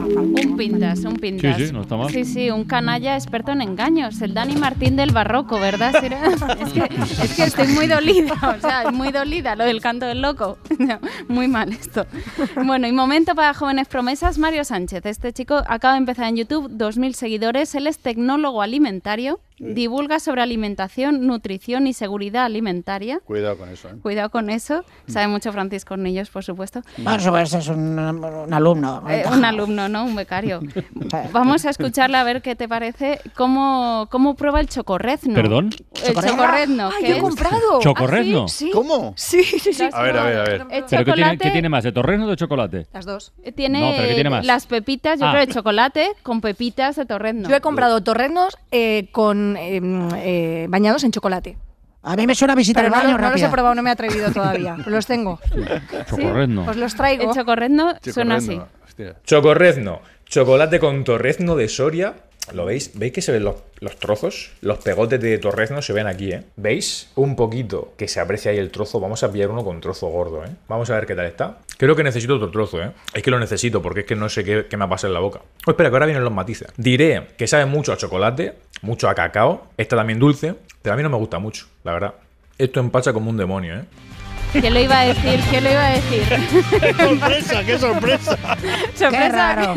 Un pintas, un pintas. Sí, sí, no está mal. Sí, sí, un canalla experto en engaños, el Dani Martín del barroco, ¿verdad? Sí, era- Es que, es que estoy muy dolida, o sea, muy dolida lo del canto del loco. No, muy mal esto. Bueno, y momento para jóvenes promesas, Mario Sánchez. Este chico acaba de empezar en YouTube, dos mil seguidores, él es tecnólogo alimentario, divulga sobre alimentación, nutrición y seguridad alimentaria. Cuidado con eso, ¿eh? Cuidado con eso, sabe mucho Francisco Cornillos, por supuesto. Bueno, eso es un, un alumno. Eh, un alumno, ¿no? Un becario. Vamos a escucharle a ver qué te parece, cómo, cómo prueba el chocorrezno. ¿Perdón? El chocorrezno. ¡Ay, ¿qué yo he es? comprado! ¿Chocorrezno? ¿Ah, sí? Sí. ¿Cómo? Sí, sí, sí. A ver, a ver, a ver. El ¿Pero qué tiene, chocolate qué tiene más, de torrezno o de chocolate? Las dos. tiene, No, pero ¿qué tiene más? las pepitas, yo Ah. creo, de chocolate con pepitas de torrezno. Yo he comprado torreznos eh, con eh, eh, bañados en chocolate. A mí me suena a visitar Pero el no, baño lo- no los he rápida. probado, no me he atrevido todavía. Los tengo. Chocorrezno. Os los traigo. El chocorrezno suena así. Chocorrezno, chocolate con torrezno de Soria. ¿Lo veis? ¿Veis que se ven los, los trozos? Los pegotes de torrezno se ven aquí, ¿eh? ¿Veis? Un poquito que se aprecia ahí el trozo. Vamos a pillar uno con trozo gordo, ¿eh? Vamos a ver qué tal está. Creo que necesito otro trozo, ¿eh? Es que lo necesito porque es que no sé qué, qué me ha pasado en la boca. Oh, espera, que ahora vienen los matices. Diré que sabe mucho a chocolate, mucho a cacao. Está también dulce, pero a mí no me gusta mucho, la verdad. Esto empacha como un demonio, ¿eh? ¿Qué lo iba a decir? ¿Qué lo iba a decir? ¡Qué sorpresa, qué sorpresa! Sorpresa. Qué raro.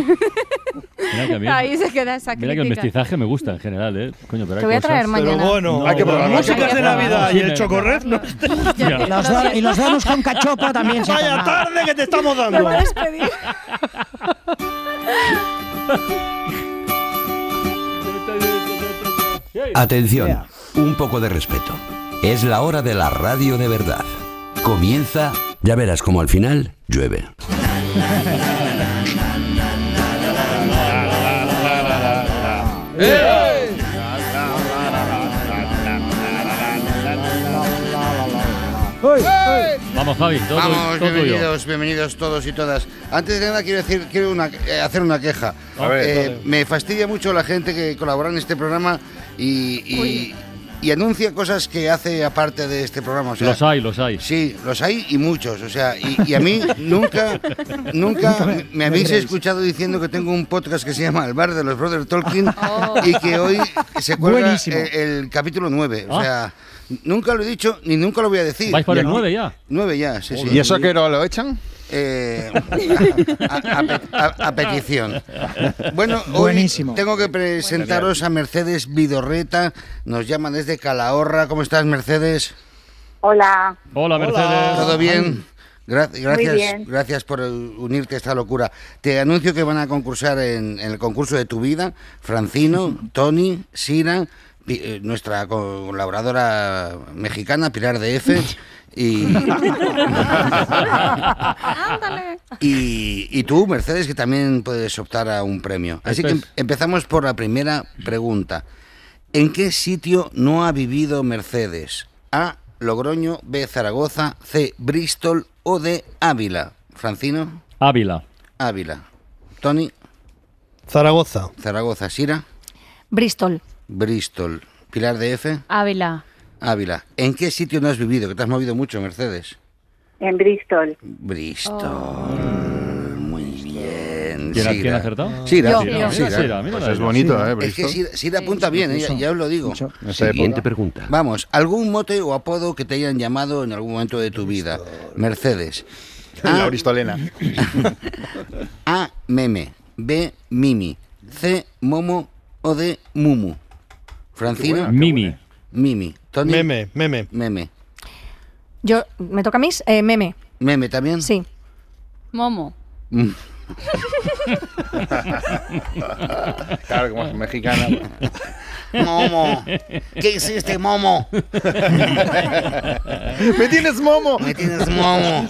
Mira que a mí- Ahí se queda esa Mira que el crítica. mestizaje me gusta en general, ¿eh? Coño, pero hay Te voy a traer cosas- mañana. Pero bueno, No, hay que bueno, probar. no, Músicas hay que de probar. Navidad Sí, y el me- chocorrezno. Ya. Y los, do- y los donuts con cachopo también se Vaya toman. tarde que te estamos dando. Me voy a despedir. Atención, un poco de respeto. Es la hora de la radio de verdad. Comienza, ya verás como al final llueve. Vamos, Javi, todo, Vamos, todo tuyo. bienvenidos, bienvenidos todos y todas. Antes de nada quiero decir, quiero una- eh, hacer una queja. A ver, Eh, dale. me fastidia mucho la gente que colabora en este programa y, y y anuncia cosas que hace aparte de este programa. O sea, los hay, los hay. Sí, los hay y muchos. O sea, y, y a mí nunca, nunca me, me habéis escuchado diciendo que tengo un podcast que se llama El Bar de los Brothers Tolkien oh. y que hoy se cuelga el, el capítulo nueve. O sea, ah. nunca lo he dicho ni nunca lo voy a decir. ¿Vais por el nueve ya? nueve ya, sí, sí. ¿Y eso que no lo echan? Eh, a, a, a, a petición. Bueno, hoy Buenísimo. tengo que presentaros a Mercedes Vidorreta. Nos llama desde Calahorra. ¿Cómo estás, Mercedes? Hola. Hola, Mercedes. ¿Todo bien? Gra gracias, Muy bien. gracias por unirte a esta locura. Te anuncio que van a concursar en, en el concurso de tu vida Francino, Tony, Sira, eh, nuestra colaboradora mexicana, Pilar de F. Y, y, y tú, Mercedes, que también puedes optar a un premio. Así que empezamos por la primera pregunta. ¿En qué sitio no ha vivido Mercedes? A, Logroño, B, Zaragoza, C, Bristol o D, Ávila. ¿Francino? Ávila. Ávila. ¿Tony? Zaragoza. Zaragoza. ¿Sira? Bristol. Bristol. ¿Pilar de F? Ávila. Ávila. ¿En qué sitio no has vivido? Que te has movido mucho, Mercedes. En Bristol. Bristol. Oh. Muy bien. ¿Quién, ¿quién ha acertado? Sira. Yo, yo. Sira. Sira, pues es bonito, Sira. ¿eh? Bristol. Es que Sira, Sira apunta sí. bien, ¿eh? ya, ya os lo digo. Siguiente pregunta. Vamos, ¿algún mote o apodo que te hayan llamado en algún momento de tu vida? Mercedes. A, la bristolena. A, Meme. B, Mimi. C, Momo o D, Mumu. Francino. Mimi. Mimi. Tony. Meme, meme. Meme. Yo, ¿me toca a mí? Eh, meme. ¿Meme también? Sí. Momo. Claro, como es mexicana. Momo. ¿Qué hiciste, Momo? ¡Me tienes momo! Me tienes momo.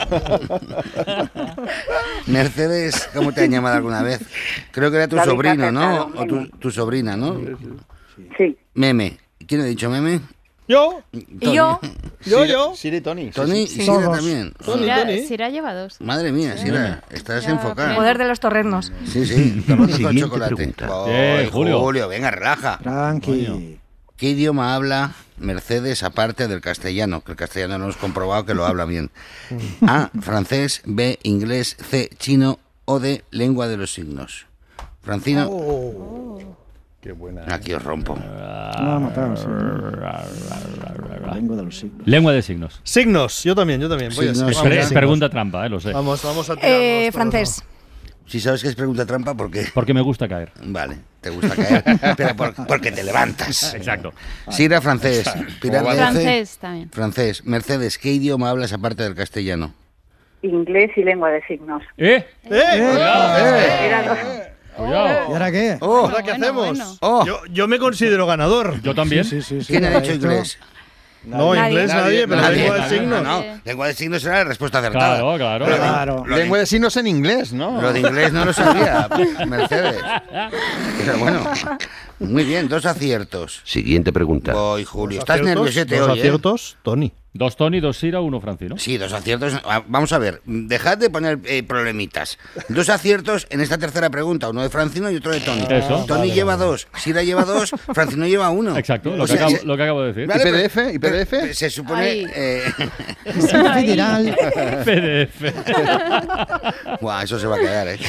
Mercedes, ¿cómo te han llamado alguna vez? Creo que era tu David sobrino, Cacetano, ¿no? O Meme. tu, tu sobrina, ¿no? Sí. Meme. ¿Quién ha dicho Meme? Yo. Tony. yo? Yo, yo. Siri y Tony. Tony Sí, sí. y Sira Todos. también. Tony, Sira, Tony. Sira lleva dos. Madre mía, Sira, estás Ya, enfocada. Poder de los torreznos. Sí, sí, torreznos con Siguiente chocolate. pregunta. Voy, Eh, Julio. Julio, venga, relaja. Tranqui. ¿Qué idioma habla Mercedes aparte del castellano? Que el castellano no hemos comprobado que lo habla bien. A, francés, B, inglés, C, chino o D, lengua de los signos. Francino. Oh. Qué buena. Aquí os rompo. No, matado, sí. Lengua de los signos. Lengua de signos. Signos. Yo también, yo también. Voy a Signos. signos. Pre- Vamos, pregunta trampa, eh, lo sé. Vamos, vamos a Eh, tirarnos francés. todos, Si sabes que es pregunta trampa, ¿por qué? Porque me gusta caer. Vale, te gusta caer, pero por- porque te levantas. Exacto. Sira, francés. Pilar de F, Francés también. francés. Mercedes, ¿qué idioma hablas aparte del castellano? Inglés y lengua de signos. ¿Eh? ¿no? ¡Eh! Eran dos. Cuidado. ¿Y ahora qué? Oh, ¿Ahora qué Bueno, hacemos? bueno. oh. Yo, yo me considero ganador. Yo también. Sí, sí, sí. ¿Quién ha lo dicho hecho. inglés? No, Nadie. inglés nadie, pero Nadie. lengua de Nadie. signos. No, no. Lengua de signos era la respuesta acertada. Claro, claro. Lo de- Claro. Lo de, Lengua de signos en inglés, ¿no? lo de inglés no lo sabía, Mercedes. Pero bueno, muy bien, dos aciertos. Siguiente pregunta. Voy, Julio. Dos Estás aciertos, nerviosete dos hoy, ¿eh? aciertos, Tony. Dos Tony, dos Sira, uno Francino. Sí, dos aciertos. Ah, Vamos a ver, dejad de poner eh, problemitas. Dos aciertos en esta tercera pregunta, uno de Francino y otro de Tony. Eso. Tony Vale, lleva dos, Sira lleva dos, Francino lleva uno. Exacto, lo, O que, sea, acabo, se- lo que acabo de decir. Vale, ¿Y P D pero- F? ¿Y P D F? pero Se supone... Ahí. eh, Federal. P D F. Buah, eso se va a quedar, ¿eh?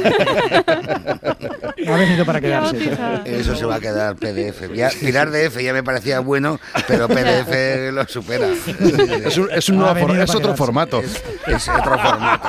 Ha venido para quedarse. Eso se va a quedar P D F. Ya, Pilar de F ya me parecía bueno, pero P D F lo supera. Es un, es un Ha nuevo venido for- es para otro quedarse. formato. Es, es otro formato.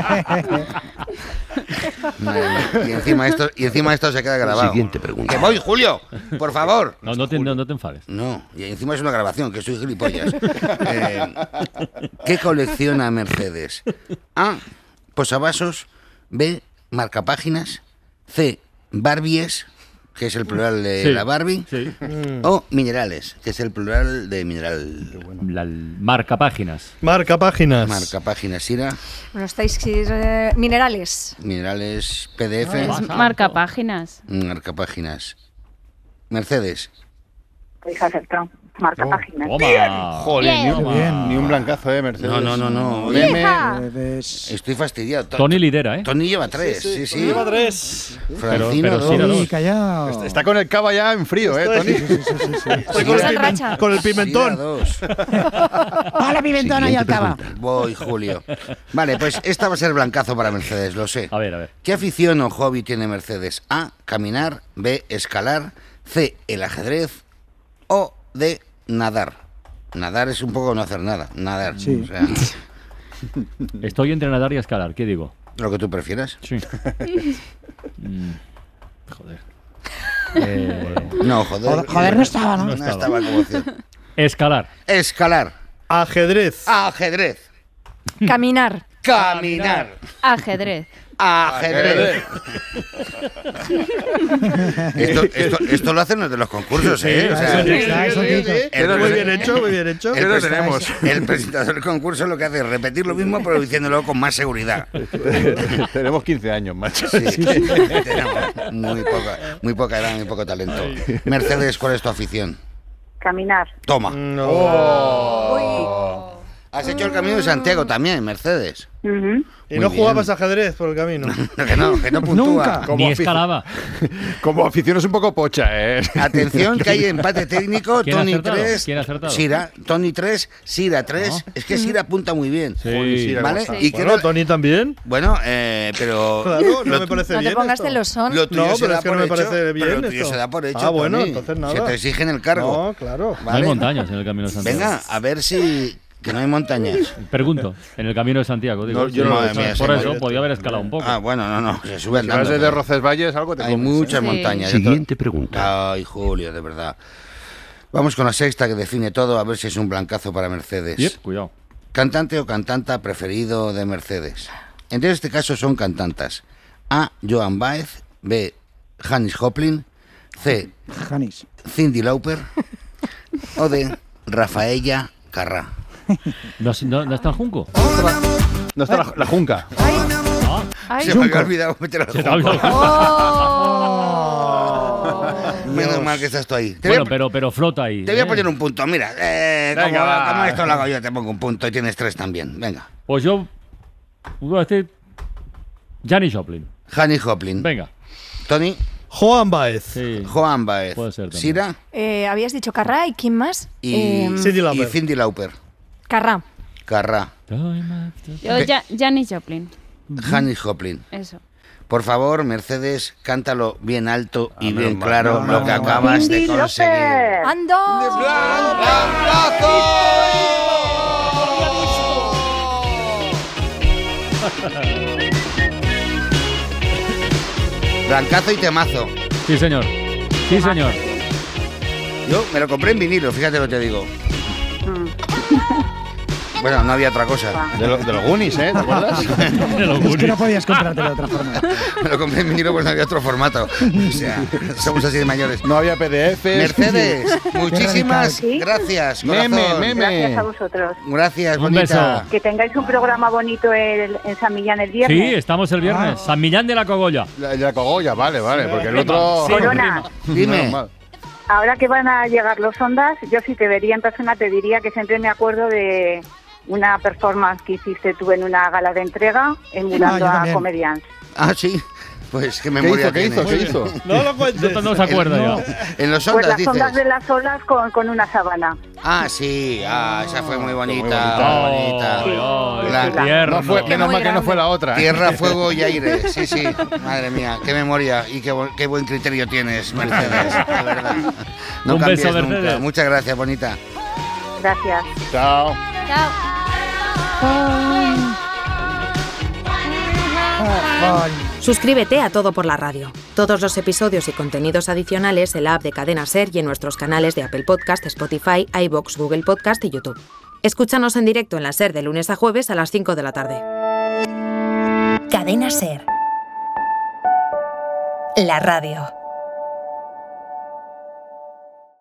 Madre mía. Y encima esto, y encima esto se queda grabado. Siguiente pregunta. ¡Que voy, Julio! ¡Por favor! No, no, te, no, no te enfades. No, y encima es una grabación, que soy gilipollas. Eh, ¿Qué colecciona Mercedes? A, posavasos. B, marcapáginas. C, Barbies, que es el plural de Sí, la Barbie. sí. O minerales, que es el plural de mineral. La marca páginas. Marca páginas. Marcapáginas, Sira. Bueno, estáis eh, minerales. Minerales, P D F. Es marca páginas. Marcapáginas. Mercedes. Pues acertado. marca páginas. Jolín, ni, un- Bien. ni un blancazo, ¿eh, Mercedes? No, no, no, no. Meme. Estoy fastidiado. To- Tony lidera, ¿eh? Tony lleva tres, sí, sí. Lleva tres. Francino, pero dos. sí, era dos. Sí, callado. Está, está con el cava ya en frío, ¿eh, Estoy- Tony? sí, sí, sí, sí, sí. Estoy con, Esa el pimen- racha. con el pimentón. Sí, era dos. ¡Hola, pimentón y Siguiente alcaba! pregunta. Voy, Julio. Vale, pues esta va a ser blancazo para Mercedes, lo sé. A ver, a ver. ¿Qué afición o hobby tiene Mercedes? A, caminar, B, escalar, C, el ajedrez o D, nadar. Nadar es un poco no hacer nada, nadar. Sí. O sea, Estoy entre nadar y escalar, ¿qué digo? lo que tú prefieras. Sí. Mm, joder. Eh, No, joder. Joder, joder, no estaba, ¿no? No estaba. estaba como opción. escalar. Escalar, Ajedrez. ajedrez, Caminar. caminar, Ajedrez. ajedrez. Esto, esto, esto lo hacen los de los concursos, ¿eh? O sea, eso está, eso quita. el Muy presen- bien hecho, muy bien hecho. El, lo presen- tenemos. el presentador del concurso lo que hace es repetir lo mismo, pero diciéndolo con más seguridad. Tenemos quince años, macho. Sí, tenemos muy poca, muy poca edad, muy poco talento. Mercedes, ¿cuál es tu afición? Caminar. Toma. No. Oh. Has hecho el Camino de Santiago también, Mercedes. Ujú. Y Muy no bien. jugabas ajedrez por el camino. que no, que no puntúa. Nunca. Como Ni afici- escalaba. Como afición es un poco pocha, ¿eh? Atención, que hay empate técnico. ¿Quién ha Tony acertado? tres, ¿Quién ha acertado? Sira. Tony tres, Sira tres. Es que Sira apunta muy bien. Sí. ¿Vale? Sí. Y Bueno, creo- Tony también. Bueno, eh, pero... Claro, no lo- me parece No te bien. pongas esto. celosón. Lo tuyo No, se pero da es que por no me hecho, parece bien pero lo tuyo esto. se da por hecho, Ah, bueno, Tony. entonces Se nada. te exigen el cargo. No, claro. No hay ¿vale? montañas en el Camino de Santiago. Venga, a ver si... Que no hay montañas. Pregunto, en el Camino de Santiago, digo. No, yo Sí, no- por- Madre mía, por sí, eso madre. podía haber escalado un poco. Ah, bueno, no, no. Se sube Si vas andando. desde Roncesvalles, algo te Hay comes, muchas ¿eh? montañas. Siguiente pregunta. Ay, Julio, de verdad. Vamos con la sexta que define todo, a ver si es un blancazo para Mercedes. Yep, cuidado. Cantante o cantanta preferido de Mercedes. En este caso son cantantas. A, Joan Baez. B, Janis Joplin. C, Janis. Cyndi Lauper. O D, Rafaella Carrá. ¿No, no, no está el Junco? No está la, la junca. Ah, Ay. Se me había olvidado meter al se te ha olvidado. Menos mal que estás tú ahí. Te voy Bueno, a- pero, pero flota ahí. Te voy a ¿eh? poner un punto. Mira, eh, Venga, como, va. como esto lo hago yo, te pongo un punto y tienes tres también. Venga. Pues yo voy a decir Janis Joplin. Janis Joplin. Venga. Tony. Joan Baez. Sí. Joan Baez. Puede ser también. Sira Eh, habías dicho Carrá y ¿quién más? y, Em, Cyndi y Lauper. Cyndi Lauper. Carrá. Carrá. Yo, Ja- Janis Joplin. Janis Joplin. Eso. Por favor, Mercedes, cántalo bien alto y Ah, bien menos mal. claro No, lo no, que no. acabas de Cyndi conseguir. Lauper. ¡Ando! Blancazo y temazo. Sí, señor. Sí, señor. Yo me lo compré en vinilo, fíjate lo que te digo. Mm. Bueno, no había otra cosa. De, lo- de los Goonies, ¿eh? ¿Te acuerdas? De los Es que Goonies. no podías comprártelo de otra forma. Me lo compré en vinilo porque no había otro formato. O sea, somos así de mayores. No había P D F. Mercedes, muchísimas radical. gracias. Meme, corazón. meme. Gracias a vosotros. Gracias, Un bonita. beso. Que tengáis un programa bonito el- en San Millán el viernes. Sí, estamos el viernes. San Millán de la Cogolla. La, de la cogolla, vale, vale, porque el otro... Sí, Corona, Dime. Menos mal. ahora que van a llegar los ondas, yo si te vería en persona te diría que siempre me acuerdo de una performance que hiciste tú en una gala de entrega emulando Ah, yo a también. Comedians. Ah, sí. Pues qué ¿Qué memoria hizo? ¿Qué hizo? tienes. ¿Qué hizo? No lo cuentes. No, no se acuerda No, ya. En los Pues ondas las dices. ondas de las olas con, con una sábana. Ah, sí. Ah, esa fue muy bonita. bonita. Muy bonita. Ay, La- ay, qué tierno. No fue, menos muy mal que no grande. fue la otra. ¿eh? Tierra, fuego y aire. Sí, sí. Madre mía, qué memoria y qué, bu- qué buen criterio tienes, Mercedes. De verdad. No Un cambies beso, nunca. Mercedes. Muchas gracias, bonita. Gracias. Chao. Chao. Suscríbete a Todo por la Radio. Todos los episodios y contenidos adicionales en la app de Cadena Ser y en nuestros canales de Apple Podcast, Spotify, iVoox, Google Podcast y YouTube. Escúchanos en directo en la Ser de lunes a jueves a las cinco de la tarde. Cadena Ser. La radio.